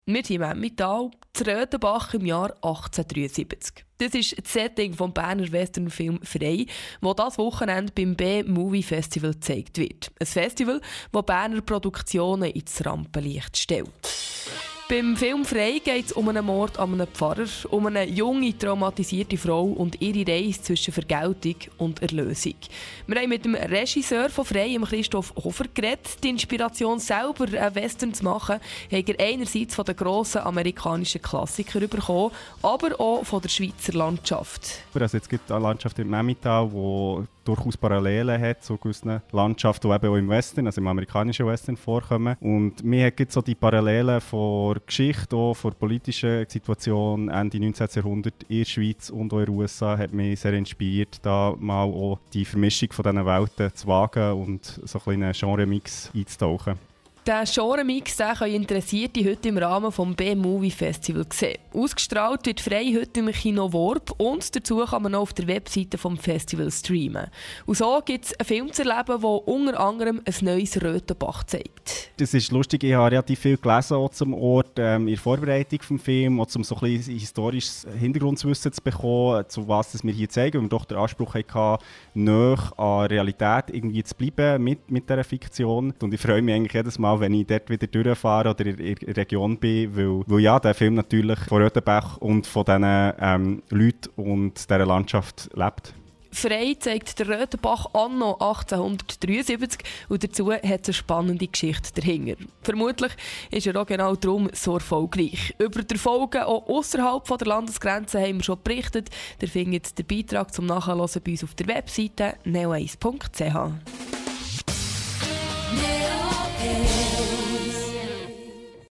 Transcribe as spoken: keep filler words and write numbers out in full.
Wir sind im Emmental, zu Röthenbach im Jahr achtzehnhundertdreiundsiebzig. Das ist das Setting vom Berner Westernfilm «Frei», wo das Wochenende beim B-Movie Festival gezeigt wird. Ein Festival, das Berner Produktionen ins Rampenlicht stellt. Beim Film «Frei» geht es um einen Mord an einem Pfarrer, um eine junge, traumatisierte Frau und ihre Reise zwischen Vergeltung und Erlösung. Wir haben mit dem Regisseur von «Frei», Christoph Hofer, geredet. Die Inspiration, selber einen Western zu machen, hat er einerseits von den grossen amerikanischen Klassikern bekommen, aber auch von der Schweizer Landschaft. Also jetzt gibt es eine Landschaft im Emmental, die durchaus Parallelen hat zu gewissen Landschaften, die eben auch im Western, also im amerikanischen Western vorkommen. Und mir hat so die Parallelen von der Geschichte, auch von der politischen Situation Ende neunzehnten Jahrhundert in der Schweiz und auch in den U S A hat mich sehr inspiriert, da mal auch die Vermischung von diesen Welten zu wagen und so ein einen Genre-Mix einzutauchen. Den Genre-Mix können Interessierte heute im Rahmen des B-Movie Festival sehen. Ausgestrahlt wird «Frei» heute im Kino Worb und dazu kann man auch auf der Webseite des Festivals streamen. Und so gibt es einen Film zu erleben, der unter anderem ein neues Röthenbach zeigt. Das ist lustig, ich habe relativ viel gelesen auch zum Ort ähm, in der Vorbereitung des Films, um so ein bisschen historisches Hintergrundwissen zu bekommen, zu was das wir hier zeigen, weil wir doch den Anspruch hatten, nahe an Realität irgendwie zu bleiben mit, mit dieser Fiktion. Und ich freue mich eigentlich jedes Mal, wenn ich dort wieder durchfahre oder in der Region bin, weil, weil ja, der Film natürlich von Röthenbach und von diesen ähm, Leuten und dieser Landschaft lebt. «Frei» zeigt der Röthenbach anno achtzehnhundertdreiundsiebzig und dazu hat es eine spannende Geschichte dahinter. Vermutlich ist er auch genau darum so erfolgreich. Über die Erfolge auch ausserhalb der Landesgrenzen haben wir schon berichtet. Ihr findet den Beitrag zum Nachhören bei uns auf der Webseite neo eins punkt c h.